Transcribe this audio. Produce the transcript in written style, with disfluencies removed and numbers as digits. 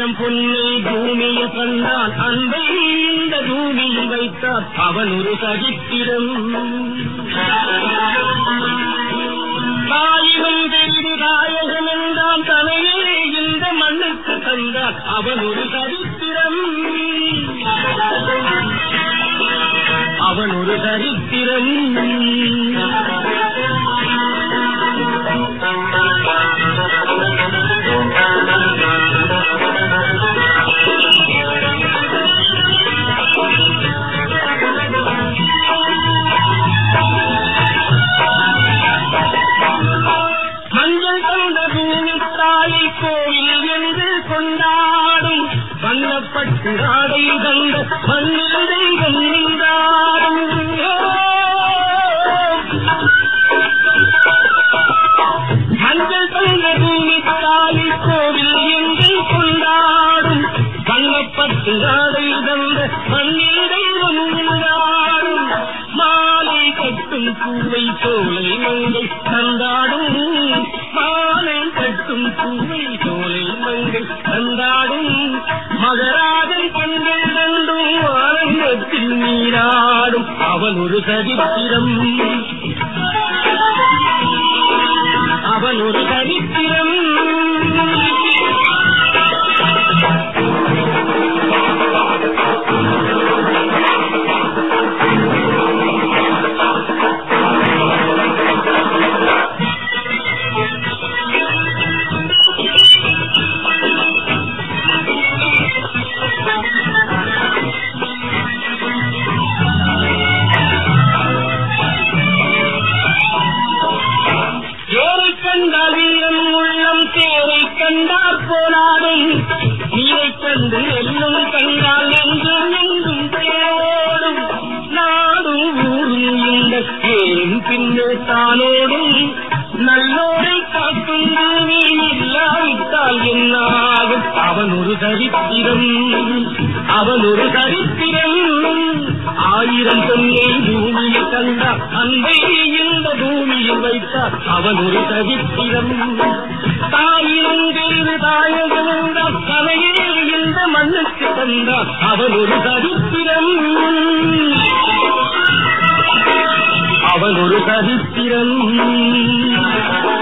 ஆயிரம் பொன்னை பூமியில் கண்டான் அன்பை இந்த பூமியில் வைத்தான் அவன் ஒரு சரித்திரம். தாயினும் செய்து தாயகம் என்றான் தனையே இந்த மண்ணுக்கு தந்தான் அவன் ஒரு சரித்திரம். அவன் ஒரு சரித்திரம். மஞ்சள் தந்த பூமி தாயை கோவில் என்று கொண்டாடும் வண்ணப்பட்டு ஆடை தந்த மண்ணில் தெய்வம் நின்றாடும். மஞ்சள் தந்த பூமி தாயை கோவில் என்று கொண்டாடும் வண்ணப்பட்டு ஆடை தந்த மண்ணில் தெய்வம் நின்றாடும். மாலை கட்டும் பூவை சோலை மங்கை தந்தாடும். மாலை கட்டும் பூவை சோலை மங்கை தந்தாடும். மகராஜன் கண்கள் கண்டும் ஆனந்தத்தில் நீராடும் அவன் ஒரு சரித்திரம். அவன் ஒரு சரித்திரம். கண்டார் போனாடும் நீரை கண்டு எல்லும் கண்டால் என்றும் எங்கும் தேடும். நாடும் ஊரும் இந்த ஏன் பின்னே தானோடும். நல்லோரை காக்கும் நீ இல்லாவிட்டால் என்னாகும் அவன் ஒரு சரித்திரம். அவன் ஒரு சரித்திரம். ஆயிரம் பொன்னை பூமியில் கண்டார் அன்பை இந்த பூமியில் வைத்தார் அவன் ஒரு சரித்திரம். தாயினும் தேறு தாயகம் என்றால் கலையே இந்த மண்ணுக்கு தந்தார் அவன் ஒரு சரித்திரம். அவன் ஒரு சரித்திரம்.